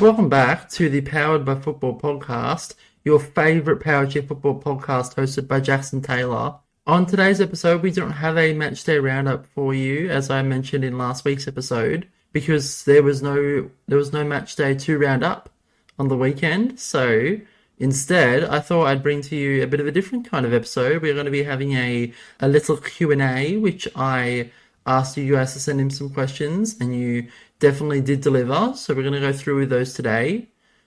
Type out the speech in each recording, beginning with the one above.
Welcome back to the Powered by Football podcast, your favourite Power Chair Football podcast hosted by Jackson Taylor. On today's episode, we don't have a matchday roundup for you, as I mentioned in last week's episode, because there was no matchday to round up on the weekend. So instead, I thought I'd bring to you a bit of a different kind of episode. We're going to be having a little Q&A, which I asked you guys to send in some questions, and you definitely did deliver. So we're going to go through with those today.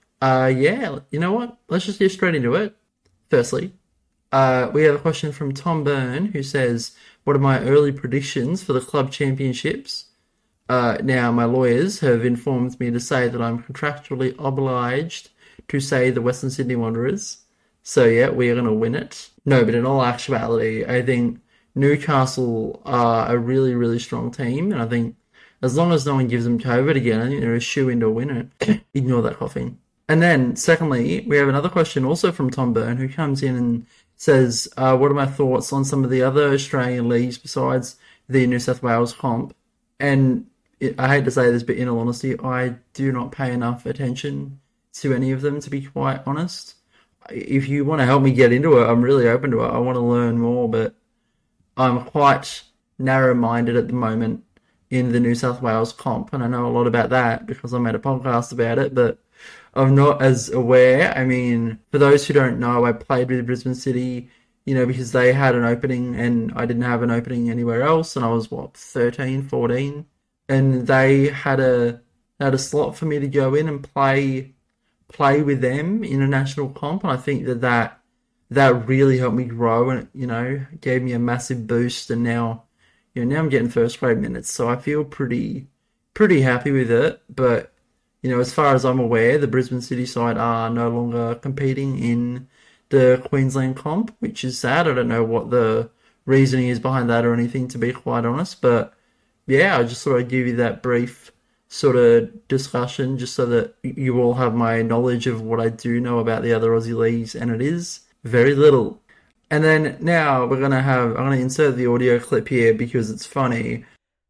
You know what? Let's just get straight into it. Firstly, we have a question from Tom Byrne, who says, what are my early predictions for the club championships? Now, my lawyers have informed me to say that I'm contractually obliged to say the Western Sydney Wanderers. So yeah, we are going to win it. No, but in all actuality, I think Newcastle are a really, really strong team, and I think as long as no one gives them COVID again, I think they're a shoo-in to win it. Ignore that coughing. And then, secondly, we have another question also from Tom Byrne, who comes in and says, what are my thoughts on some of the other Australian leagues besides the New South Wales comp? And I hate to say this, but in all honesty, I do not pay enough attention to any of them, to be quite honest. If you want to help me get into it, I'm really open to it. I want to learn more, but I'm quite narrow-minded at the moment in the New South Wales comp, and I know a lot about that because I made a podcast about it, but I'm not as aware. I mean, for those who don't know, I played with Brisbane City, because they had an opening and I didn't have an opening anywhere else, and I was, 13, 14, and they had a slot for me to go in and play with them in a national comp, and I think that really helped me grow, and it, gave me a massive boost, and now I'm getting first grade minutes, so I feel pretty happy with it. But as far as I'm aware, the Brisbane City side are no longer competing in the Queensland comp, which is sad. I don't know what the reasoning is behind that or anything, to be quite honest, but yeah, I just thought I'd give you that brief sort of discussion just so that you all have my knowledge of what I do know about the other Aussie leagues, and it is very little. And then now I'm going to insert the audio clip here because it's funny.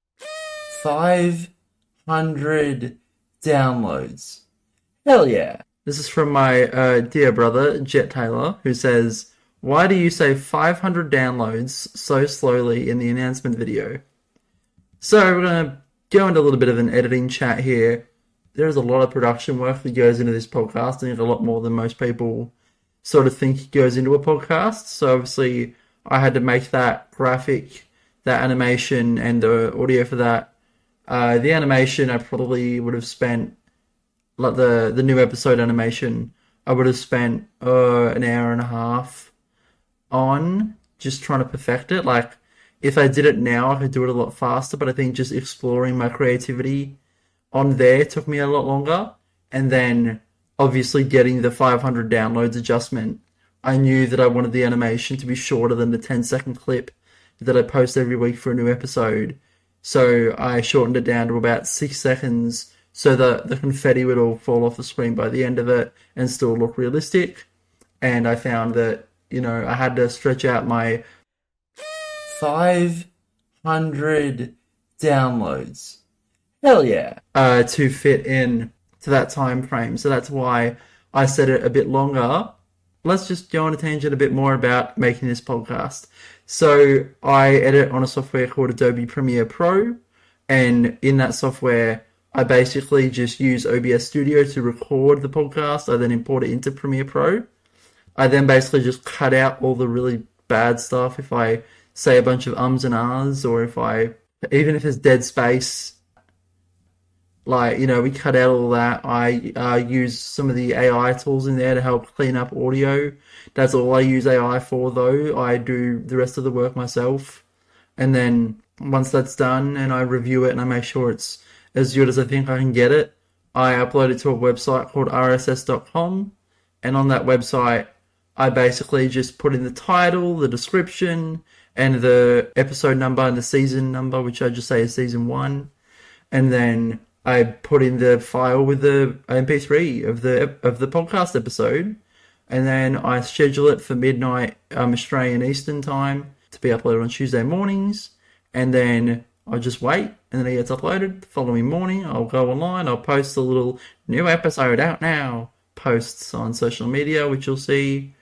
500 downloads. Hell yeah. This is from my dear brother, Jet Taylor, who says, why do you say 500 downloads so slowly in the announcement video? So we're going to go into a little bit of an editing chat here. There's a lot of production work that goes into this podcast. I think a lot more than most people sort of think goes into a podcast. So obviously I had to make that graphic, that animation, and the audio for that. The animation I probably would have spent, like the new episode animation, I would have spent an hour and a half on just trying to perfect it. Like, if I did it now, I could do it a lot faster, but I think just exploring my creativity on there took me a lot longer. And then obviously getting the 500 downloads adjustment, I knew that I wanted the animation to be shorter than the 10-second clip that I post every week for a new episode. So I shortened it down to about 6 seconds so that the confetti would all fall off the screen by the end of it and still look realistic. And I found that, I had to stretch out my 500 downloads. Hell yeah. To fit in to that time frame. So that's why I set it a bit longer. Let's just go on a tangent a bit more about making this podcast. So I edit on a software called Adobe Premiere Pro, and in that software I basically just use OBS Studio to record the podcast. I then import it into Premiere Pro. I then basically just cut out all the really bad stuff. If I say a bunch of ums and ahs, or even if there's dead space, we cut out all that. I use some of the AI tools in there to help clean up audio. That's all I use AI for, though. I do the rest of the work myself. And then once that's done and I review it and I make sure it's as good as I think I can get it, I upload it to a website called rss.com. And on that website, I basically just put in the title, the description, and the episode number and the season number, which I just say is season 1. And then I put in the file with the MP3 of the podcast episode, and then I schedule it for midnight Australian Eastern time to be uploaded on Tuesday mornings, and then I'll just wait, and then it gets uploaded. The following morning, I'll go online, I'll post a little new episode out now posts on social media, which you'll see.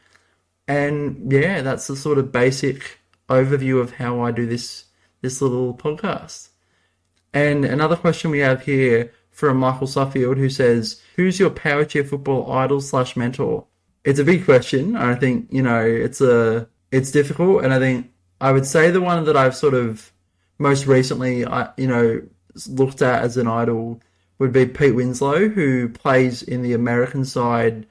And yeah, that's the sort of basic overview of how I do this little podcast. And another question we have here from Michael Suffield, who says, who's your Power Chair Football idol / mentor? It's a big question. I think, it's difficult. And I think I would say the one that I've sort of most recently, looked at as an idol would be Pete Winslow, who plays in the American side,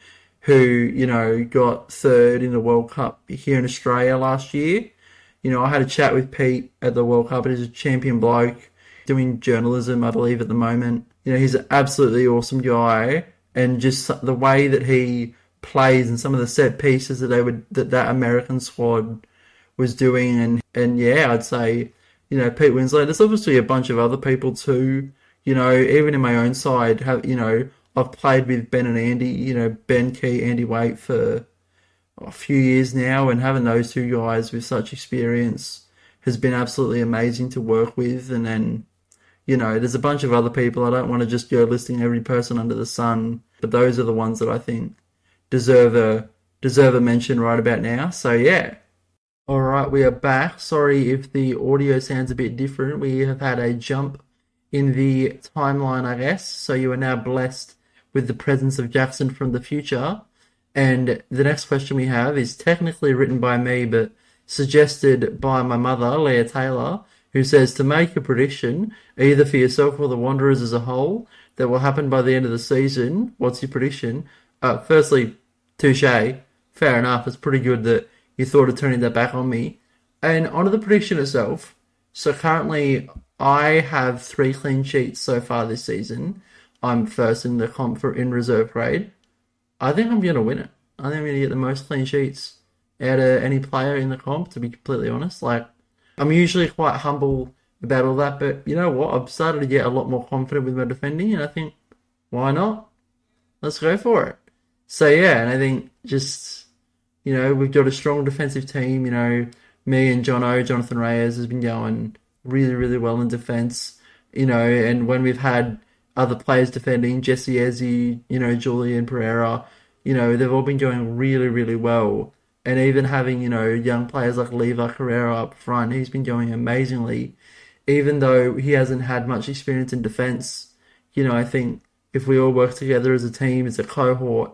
who, got third in the World Cup here in Australia last year. I had a chat with Pete at the World Cup, and he's a champion bloke doing journalism, I believe, at the moment. He's an absolutely awesome guy, and just the way that he plays and some of the set pieces that American squad was doing, and yeah, I'd say, Pete Winslow. There's obviously a bunch of other people too. Even in my own side, I've played with Ben and Andy, Ben Key, Andy Waite for a few years now, and having those two guys with such experience has been absolutely amazing to work with. And then, there's a bunch of other people. I don't want to just go listing every person under the sun, but those are the ones that I think deserve a mention right about now. So yeah. All right, we are back. Sorry if the audio sounds a bit different. We have had a jump in the timeline, I guess. So you are now blessed with the presence of Jackson from the future. And the next question we have is technically written by me, but suggested by my mother, Leah Taylor, who says to make a prediction, either for yourself or the Wanderers as a whole, that will happen by the end of the season. What's your prediction? Firstly, touche. Fair enough. It's pretty good that you thought of turning that back on me. And onto the prediction itself. So currently, I have 3 clean sheets so far this season. I'm first in the comp in reserve grade. I think I'm going to win it. I think I'm going to get the most clean sheets out of any player in the comp, to be completely honest. I'm usually quite humble about all that, but you know what? I've started to get a lot more confident with my defending, and I think, why not? Let's go for it. So yeah, and I think just, we've got a strong defensive team. Me and Jonathan Reyes has been going really, really well in defence. And when we've had other players defending, Jesse Eze, Julian Pereira, they've all been going really, really well. And even having, young players like Levi Carrera up front, he's been going amazingly. Even though he hasn't had much experience in defence, I think if we all work together as a team, as a cohort,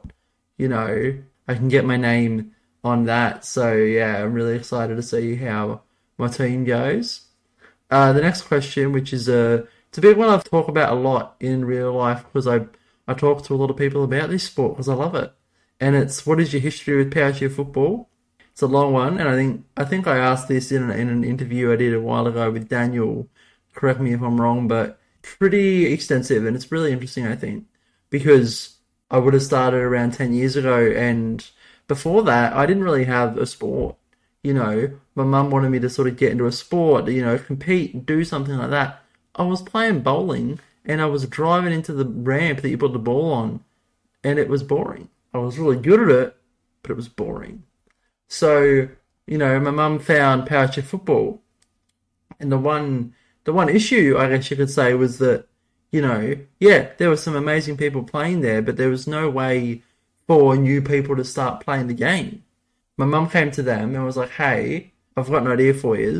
I can get my name on that. So yeah, I'm really excited to see how my team goes. The next question, which is it's a big one I've talked about a lot in real life, because I talk to a lot of people about this sport because I love it. And it's, what is your history with Power Chair Football? It's a long one, and I think I asked this in an interview I did a while ago with Daniel. Correct me if I'm wrong, but pretty extensive, and it's really interesting, I think, because I would have started around 10 years ago, and before that, I didn't really have a sport. My mum wanted me to sort of get into a sport, compete, do something like that. I was playing bowling, and I was driving into the ramp that you put the ball on, and it was boring. I was really good at it, but it was boring. So, my mum found Power Chair Football, and the one issue, I guess you could say, was that, there were some amazing people playing there, but there was no way for new people to start playing the game. My mum came to them and was like, hey, I've got an idea for you.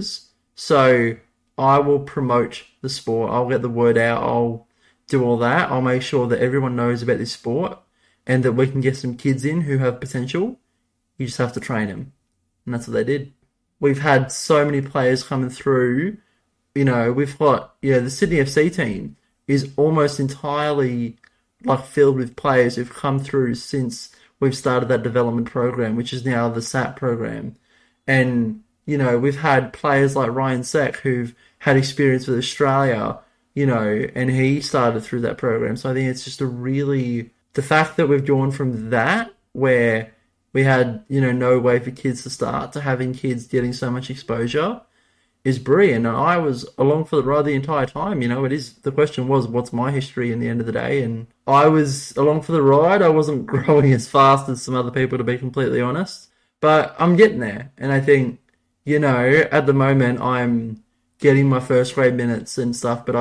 So I will promote the sport. I'll get the word out. I'll do all that. I'll make sure that everyone knows about this sport and that we can get some kids in who have potential. You just have to train them. And that's what they did. We've had so many players coming through. We've got, the Sydney FC team is almost entirely filled with players who've come through since we've started that development program, which is now the SAP program. And, we've had players like Ryan Seck who've had experience with Australia, and he started through that program. So I think it's just the fact that we've gone from that, where we had, no way for kids to start, to having kids getting so much exposure, is brilliant. And I was along for the ride the entire time. The question was, what's my history in the end of the day? And I was along for the ride. I wasn't growing as fast as some other people, to be completely honest, but I'm getting there. And I think, at the moment I'm getting my first grade minutes and stuff, but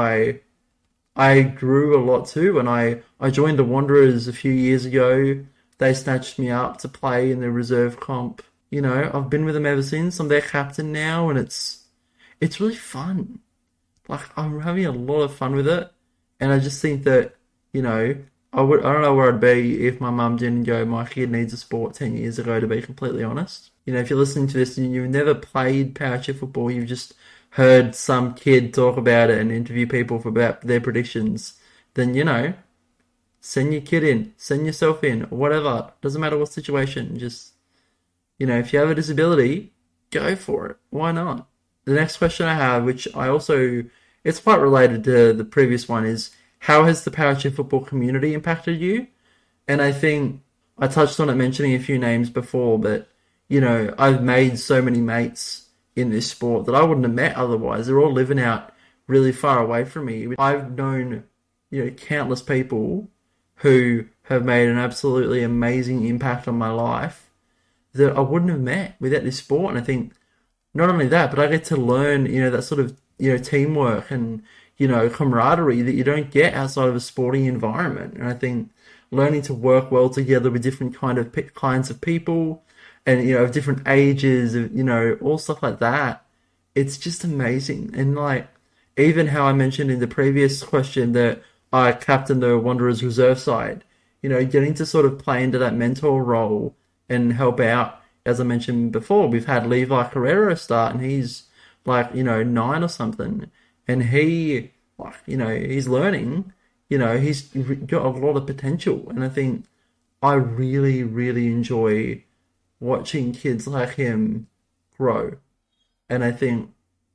I grew a lot too, and I joined the Wanderers a few years ago. They snatched me up to play in the reserve comp. You know, I've been with them ever since. I'm their captain now, and it's really fun. Like, I'm having a lot of fun with it, and I just think that, you know, I don't know where I'd be if my mum didn't go, my kid needs a sport 10 years ago, to be completely honest. You know, if you're listening to this and you've never played power chair football, you've just heard some kid talk about it and interview people for about their predictions, then, you know, send your kid in, send yourself in, whatever. Doesn't matter what situation. Just, you know, if you have a disability, go for it. Why not? The next question I have, which I also, it's quite related to the previous one, is how has the power chair football community impacted you? And I think I touched on it mentioning a few names before, but, you know, I've made so many mates in this sport that I wouldn't have met otherwise. They're all living out really far away from me. I've known, you know, countless people who have made an absolutely amazing impact on my life that I wouldn't have met without this sport. And I think not only that, but I get to learn, you know, that sort of, you know, teamwork and, you know, camaraderie that you don't get outside of a sporting environment. And I think learning to work well together with different kinds of people and, you know, of different ages, you know, all stuff like that, it's just amazing. And like, even how I mentioned in the previous question that I captained the Wanderers reserve side, you know, getting to sort of play into that mentor role and help out. As I mentioned before, we've had Levi Carrera start, and he's like, you know, 9 or something, and he, like, you know, he's learning, you know, he's got a lot of potential, and I think I really, really enjoy watching kids like him grow, and I think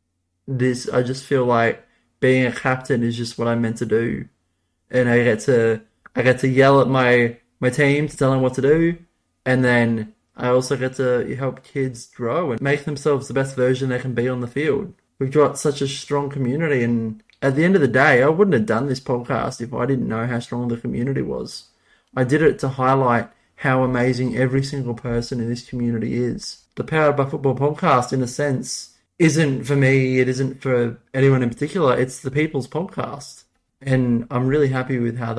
I just feel like being a captain is just what I'm meant to do, and I get to yell at my team to tell them what to do, and then I also get to help kids grow and make themselves the best version they can be on the field. We've got such a strong community, and at the end of the day, I wouldn't have done this podcast if I didn't know how strong the community was. I did it to highlight how amazing every single person in this community is. The Powered by Football podcast, in a sense, isn't for me, it isn't for anyone in particular, it's the people's podcast. And I'm really happy with how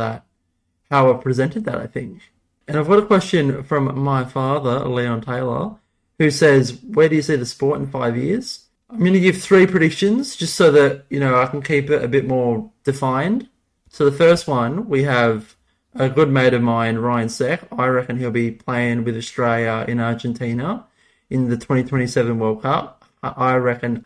I presented that, I think. And I've got a question from my father, Leon Taylor, who says, where do you see the sport in 5 years? I'm going to give 3 predictions just so that, you know, I can keep it a bit more defined. So the first one, we have a good mate of mine, Ryan Seck. I reckon he'll be playing with Australia in Argentina in the 2027 World Cup. I reckon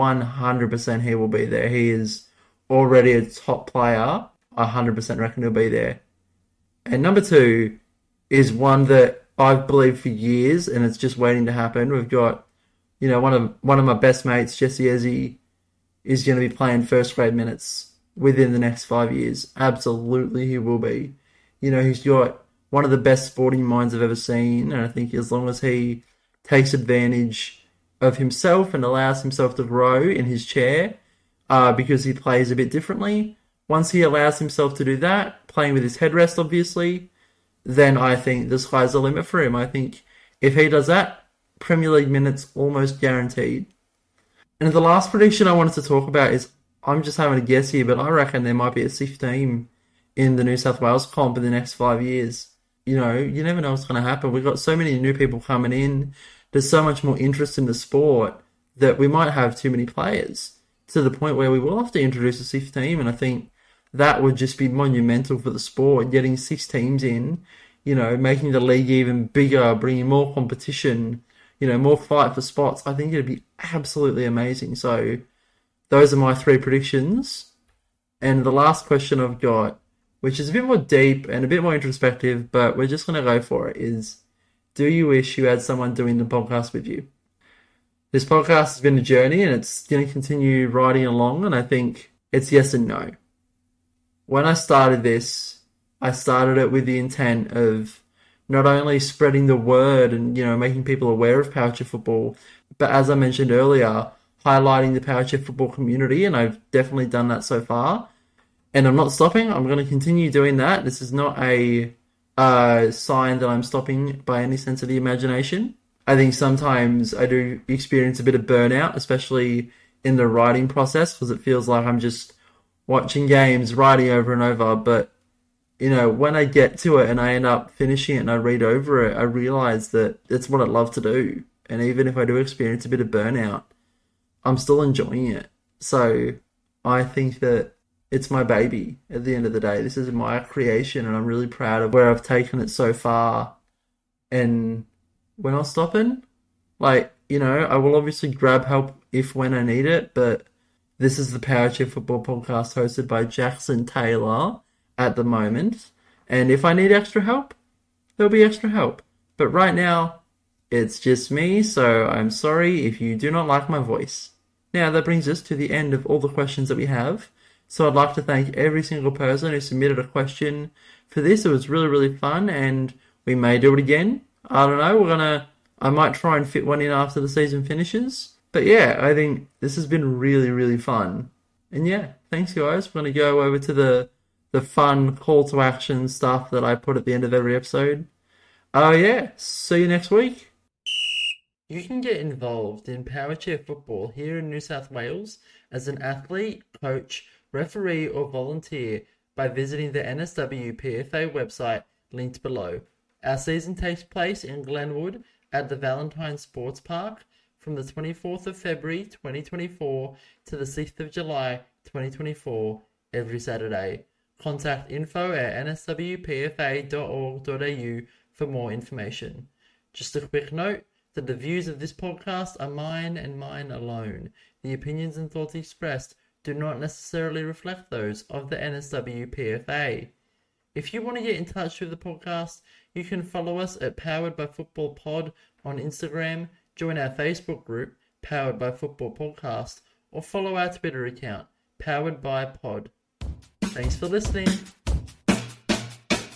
100% he will be there. He is already a top player. I 100% reckon he'll be there. And number 2 is one that I've believed for years, and it's just waiting to happen. We've got, you know, one of my best mates, Jesse Eze, is going to be playing first grade minutes within the next 5 years. Absolutely, he will be. You know, he's got one of the best sporting minds I've ever seen, and I think as long as he takes advantage of himself and allows himself to grow in his chair, because he plays a bit differently, once he allows himself to do that, playing with his headrest, obviously, then I think the sky's the limit for him. I think if he does that, Premier League minutes almost guaranteed. And the last prediction I wanted to talk about is, I'm just having a guess here, but I reckon there might be a 6th team in the New South Wales comp in the next 5 years. You know, you never know what's going to happen. We've got so many new people coming in. There's so much more interest in the sport that we might have too many players to the point where we will have to introduce a 6th team. And I think that would just be monumental for the sport, getting 6 teams in, you know, making the league even bigger, bringing more competition, you know, more fight for spots. I think it'd be absolutely amazing. So those are my 3 predictions. And the last question I've got, which is a bit more deep and a bit more introspective, but we're just going to go for it, is, do you wish you had someone doing the podcast with you? This podcast has been a journey, and it's going to continue riding along, and I think it's yes and no. When I started this, I started it with the intent of not only spreading the word and, you know, making people aware of power chair football, but as I mentioned earlier, highlighting the power chair football community, and I've definitely done that so far. And I'm not stopping. I'm going to continue doing that. This is not a sign that I'm stopping by any sense of the imagination. I think sometimes I do experience a bit of burnout, especially in the writing process because it feels like I'm just watching games, writing over and over. But, when I get to it and I end up finishing it and I read over it, I realize that it's what I love to do. And even if I do experience a bit of burnout, I'm still enjoying it. So I think that it's my baby at the end of the day. This is my creation and I'm really proud of where I've taken it so far. And we're not stopping. I will obviously grab help when I need it, but this is the Power Chef Football Podcast hosted by Jackson Taylor at the moment. And if I need extra help, there'll be extra help. But right now, it's just me, so I'm sorry if you do not like my voice. Now, that brings us to the end of all the questions that we have. So I'd like to thank every single person who submitted a question for this. It was really, really fun, and we may do it again. I don't know, I might try and fit one in after the season finishes. But yeah, I think this has been really, really fun. And yeah, thanks guys. We're going to go over to the fun call to action stuff that I put at the end of every episode. Oh yeah, see you next week. You can get involved in Power Chair Football here in New South Wales as an athlete, coach, referee or volunteer by visiting the NSW PFA website linked below. Our season takes place in Glenwood at the Valentine Sports Park from the 24th of February 2024 to the 6th of July 2024 every Saturday. Contact info@nswpfa.org.au for more information. Just a quick note that the views of this podcast are mine and mine alone. The opinions and thoughts expressed do not necessarily reflect those of the NSW PFA. If you want to get in touch with the podcast, you can follow us at Powered by Football Pod on Instagram, join our Facebook group, Powered by Football Podcast, or follow our Twitter account, Powered by Pod. Thanks for listening.